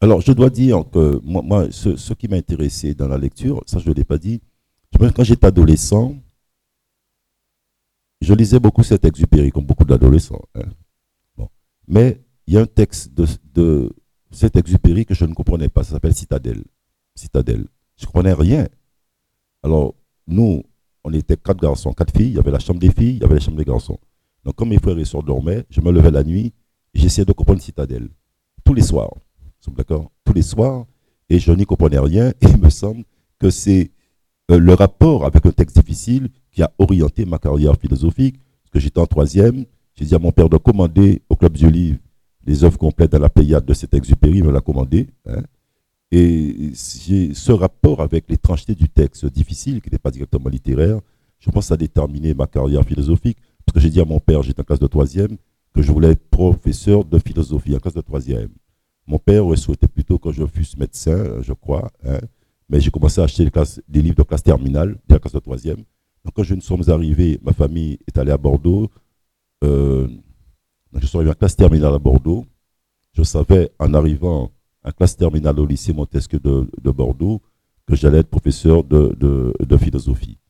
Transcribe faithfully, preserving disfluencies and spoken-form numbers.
Alors, je dois dire que moi, moi ce, ce qui m'a intéressé dans la lecture, ça je ne l'ai pas dit, je pense que quand j'étais adolescent, je lisais beaucoup cet exupéry, comme beaucoup d'adolescents. Hein. Bon. Mais il y a un texte de, de cet exupéry que je ne comprenais pas, ça s'appelle Citadelle. Citadelle. Je ne comprenais rien. Alors, nous, on était quatre garçons, quatre filles, il y avait la chambre des filles, il y avait la chambre des garçons. Donc, comme mes frères et sœurs dormaient, je me levais la nuit et j'essayais de comprendre Citadelle. Tous les soirs. Nous sommes d'accord? Tous les soirs. Et je n'y comprenais rien. Et il me semble que c'est euh, le rapport avec un texte difficile qui a orienté ma carrière philosophique. Parce que j'étais en troisième, j'ai dit à mon père de commander au Club du Livre les œuvres complètes dans la Pléiade de cet exupéry, il me l'a commandé. Hein. Et j'ai ce rapport avec l'étrangeté du texte difficile, qui n'est pas directement littéraire, je pense que ça a déterminé ma carrière philosophique. Parce que j'ai dit à mon père, j'étais en classe de troisième, que je voulais être professeur de philosophie en classe de troisième. Mon père aurait souhaité plutôt que je fusse médecin, je crois. Hein. Mais j'ai commencé à acheter des, classes, des livres de classe terminale, de la classe de troisième. Donc quand je nous sommes arrivés, ma famille est allée à Bordeaux. Euh, donc je suis arrivé en classe terminale à Bordeaux. Je savais en arrivant en classe terminale au lycée Montesquieu de, de Bordeaux que j'allais être professeur de, de, de philosophie.